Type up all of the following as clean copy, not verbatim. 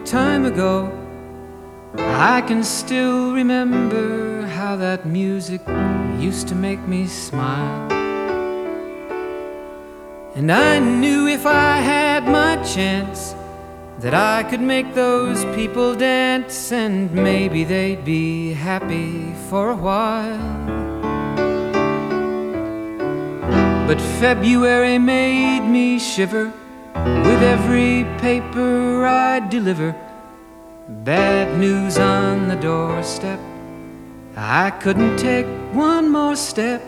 time ago, I can still remember how that music used to make me smile. And I knew if I had my chance that I could make those people dance, and maybe they'd be happy for a while. But February made me shiver with every paper I'd deliver. Bad news on the doorstep, I couldn't take one more step.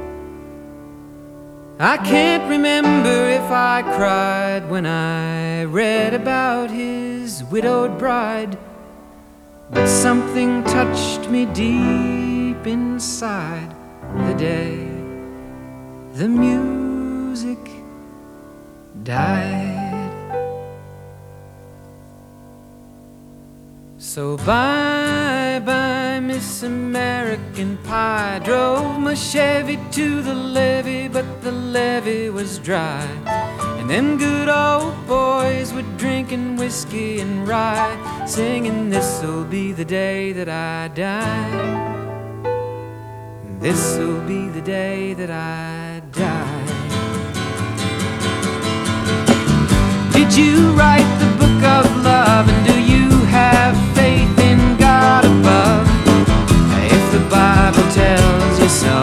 I can't remember if I cried when I read about his widowed bride, but something touched me deep inside the day the music died. So bye-bye, Miss American Pie. Drove my Chevy to the levee, but the levee was dry. And them good old boys were drinking whiskey and rye, singing, "This'll be the day that I die. This'll be the day that I die." Did you write the book of love, and do you have faith in God above? If the Bible tells you so,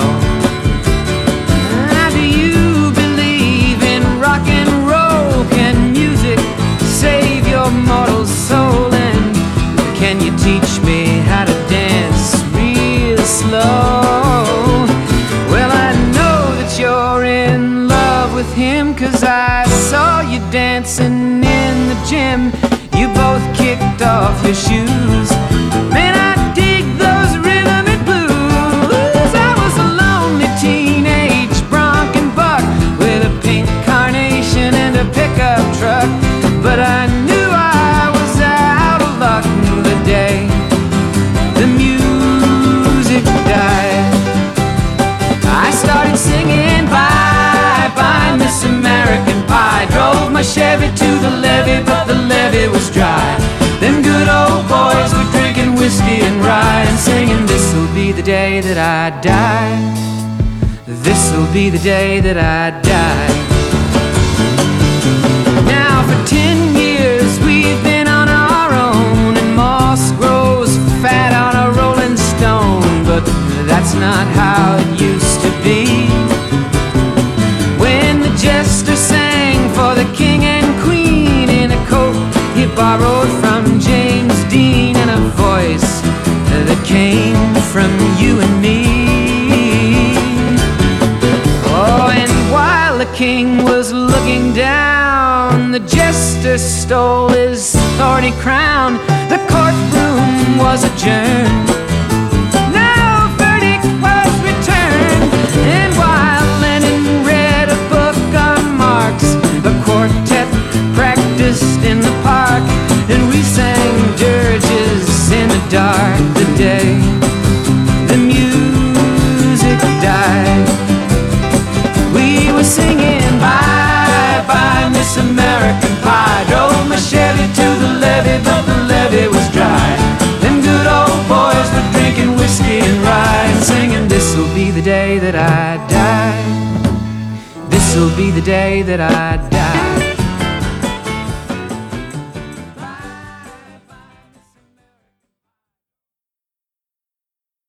do you believe in rock and roll? Can music save your mortal soul? And can you teach me how to dance real slow? Well, I know that you're in love with him, 'cause I saw you dancing in the gym. You both kicked off your shoes. Man, I dig those rhythm and blues. I was a lonely teenage bronc and buck with a pink carnation and a pickup truck, but I knew I was out of luck the day the music died. I started singing bye-bye, Miss American Pie. Drove my Chevy to the levee, but the levee was dry. Them good old boys were drinking whiskey and rye, and singing, "This'll be the day that I die. This'll be the day that I die." Now for 10 years we've been on our own, and moss grows fat on a rolling stone, but that's not how it used to be. When the jester sang for the king and queen in a coat he borrowed from James Dean, and a voice that came from you and me. Oh, and while the king was looking down, the jester stole his thorny crown. The courtroom was adjourned. No verdict was returned. And while Lenin read a book on Marx, the quartet practiced in the park, and we sang dirges in the dark the day the music died. We were singing bye-bye, Miss American Pie. Drove my Chevy to the levee, but the levee was dry. Them good old boys were drinking whiskey and rye, and singing, "This'll be the day that I die. This'll be the day that I die."